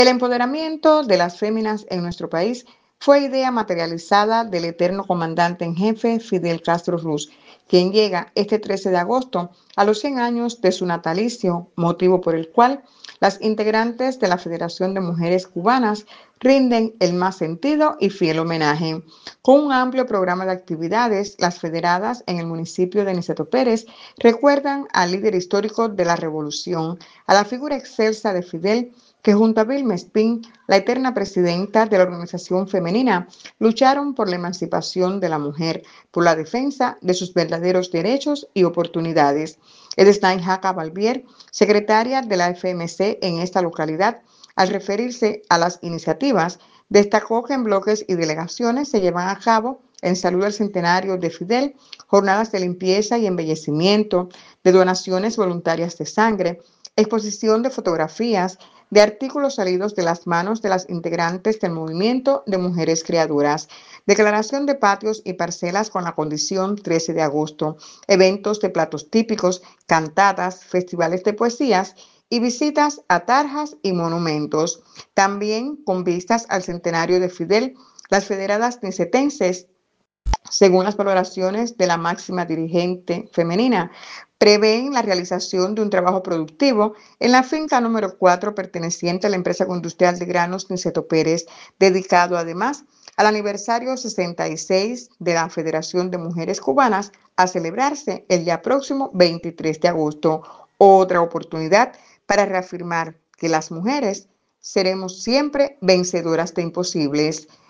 El empoderamiento de las féminas en nuestro país fue idea materializada del eterno comandante en jefe Fidel Castro Ruz, quien llega este 13 de agosto a los 100 años de su natalicio, motivo por el cual las integrantes de la Federación de Mujeres Cubanas rinden el más sentido y fiel homenaje. Con un amplio programa de actividades, las federadas en el municipio de Niceto Pérez recuerdan al líder histórico de la revolución, a la figura excelsa de Fidel, que junto a Vilma Espín, la eterna presidenta de la organización femenina, lucharon por la emancipación de la mujer, por la defensa de sus verdaderos derechos y oportunidades. Edstein Jaca Balbier, secretaria de la FMC en esta localidad, al referirse a las iniciativas, destacó que en bloques y delegaciones se llevan a cabo en salud al centenario de Fidel, jornadas de limpieza y embellecimiento, de donaciones voluntarias de sangre, exposición de fotografías, de artículos salidos de las manos de las integrantes del movimiento de mujeres creadoras, declaración de patios y parcelas con la condición 13 de agosto, eventos de platos típicos, cantatas, festivales de poesías y visitas a tarjas y monumentos. También con vistas al centenario de Fidel, las federadas nicetenses, según las valoraciones de la máxima dirigente femenina, prevén la realización de un trabajo productivo en la finca número 4 perteneciente a la empresa industrial de granos Niceto Pérez, dedicado además al aniversario 66 de la Federación de Mujeres Cubanas a celebrarse el día próximo 23 de agosto. Otra oportunidad para reafirmar que las mujeres seremos siempre vencedoras de imposibles.